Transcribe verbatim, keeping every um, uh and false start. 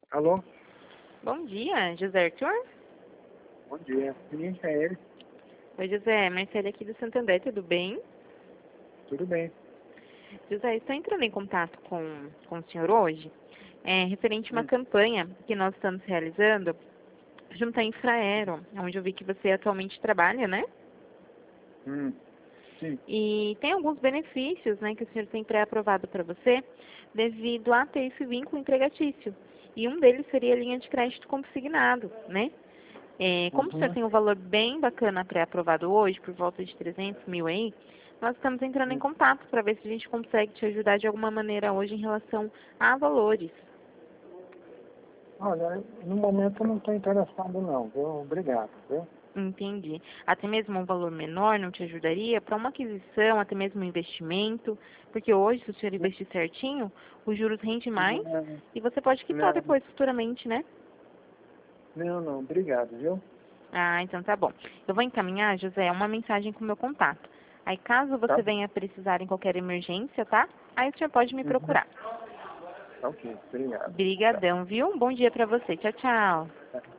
Alô? Bom dia, José Arthur? Bom dia. Sim, é ele. Oi, José. Marcela aqui do Santander, tudo bem? Tudo bem. José, estou entrando em contato com, com o senhor hoje, é, referente a uma Hum, campanha que nós estamos realizando junto à Infraero, onde eu vi que você atualmente trabalha, né? hum, sim. E tem alguns benefícios, né, que o senhor tem pré-aprovado para você, devido a ter esse vínculo empregatício. E um deles seria a linha de crédito consignado, né? É, como o senhor Uhum. tem um valor bem bacana pré-aprovado hoje, por volta de trezentos mil aí, nós estamos entrando em Hum. contato para ver se a gente consegue te ajudar de alguma maneira hoje em relação a valores. Olha, no momento eu não estou interessado não, viu? Obrigado, viu? Entendi. Até mesmo um valor menor não te ajudaria para uma aquisição, até mesmo um investimento, porque hoje, se o senhor investir certinho, os juros rendem mais Não, e você pode quitar não, depois, futuramente, né? não, não, obrigado, viu? Ah, então tá bom. Eu vou encaminhar, José, uma mensagem com o meu contato. Aí, caso Tá você bom. venha precisar em qualquer emergência, tá? Aí o senhor pode me Uhum. procurar. Ok, obrigado. Tá. Brigadão, viu? Um bom dia pra você. Tchau, tchau. Tá.